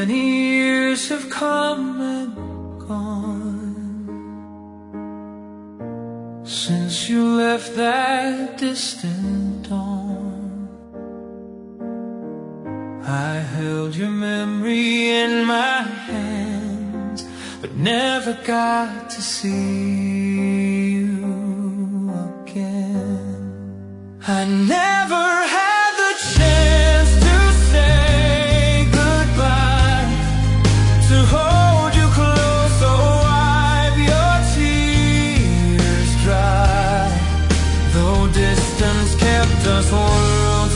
many years have come and gone since you left that distant dawn. I held your memory in my hands, but never got to see you again. I never had the chance to say goodbye, to hold you close, so wipe your tears dry. Though distance kept us worlds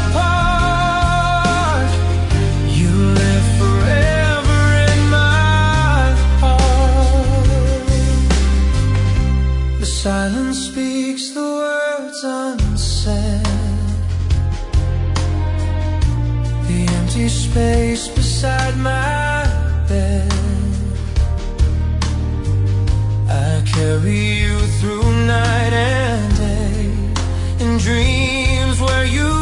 apart, you live forever in my heart. The silence speaks the words unsaid, the empty space beside my bed. I carry you through night and day in dreams where you